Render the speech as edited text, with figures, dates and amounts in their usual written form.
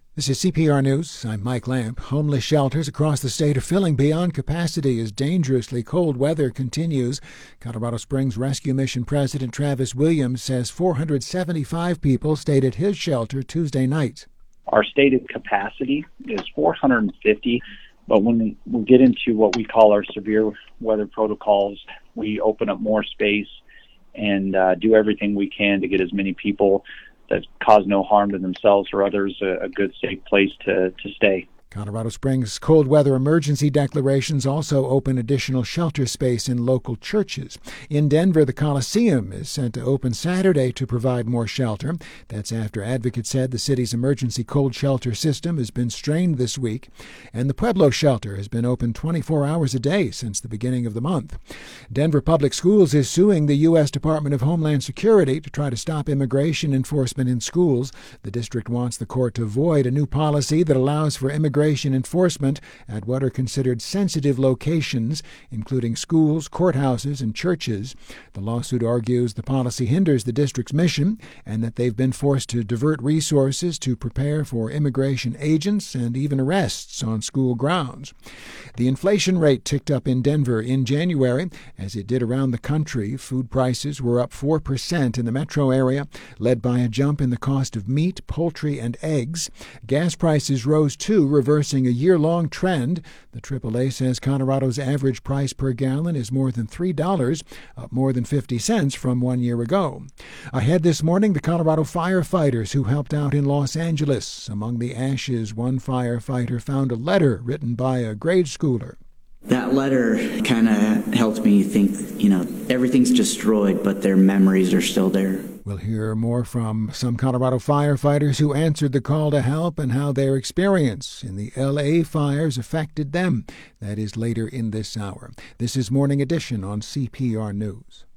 This is CPR News. I'm Mike Lamp. Homeless shelters across the state are filling beyond capacity as dangerously cold weather continues. Colorado Springs Rescue Mission President Travis Williams says 475 people stayed at his shelter Tuesday night. Our stated capacity is 450, but when we get into what we call our severe weather protocols, we open up more space and do everything we can to get as many people that cause no harm to themselves or others a good, safe place to stay. Colorado Springs cold weather emergency declarations also open additional shelter space in local churches. In Denver, the Coliseum is set to open Saturday to provide more shelter. That's after advocates said the city's emergency cold shelter system has been strained this week. And the Pueblo shelter has been open 24 hours a day since the beginning of the month. Denver Public Schools is suing the U.S. Department of Homeland Security to try to stop immigration enforcement in schools. The district wants the court to void a new policy that allows for immigration enforcement at what are considered sensitive locations, including schools, courthouses, and churches. The lawsuit argues the policy hinders the district's mission and that they've been forced to divert resources to prepare for immigration agents and even arrests on school grounds. The inflation rate ticked up in Denver in January, as it did around the country. Food prices were up 4% in the metro area, led by a jump in the cost of meat, poultry, and eggs. Gas prices rose too, reversing a year-long trend. The AAA says Colorado's average price per gallon is more than $3, up more than 50 cents from 1 year ago. Ahead this morning, the Colorado firefighters who helped out in Los Angeles. Among the ashes, one firefighter found a letter written by a grade schooler. That letter kind of helped me think, everything's destroyed, but their memories are still there. We'll hear more from some Colorado firefighters who answered the call to help and how their experience in the L.A. fires affected them. That is later in this hour. This is Morning Edition on CPR News.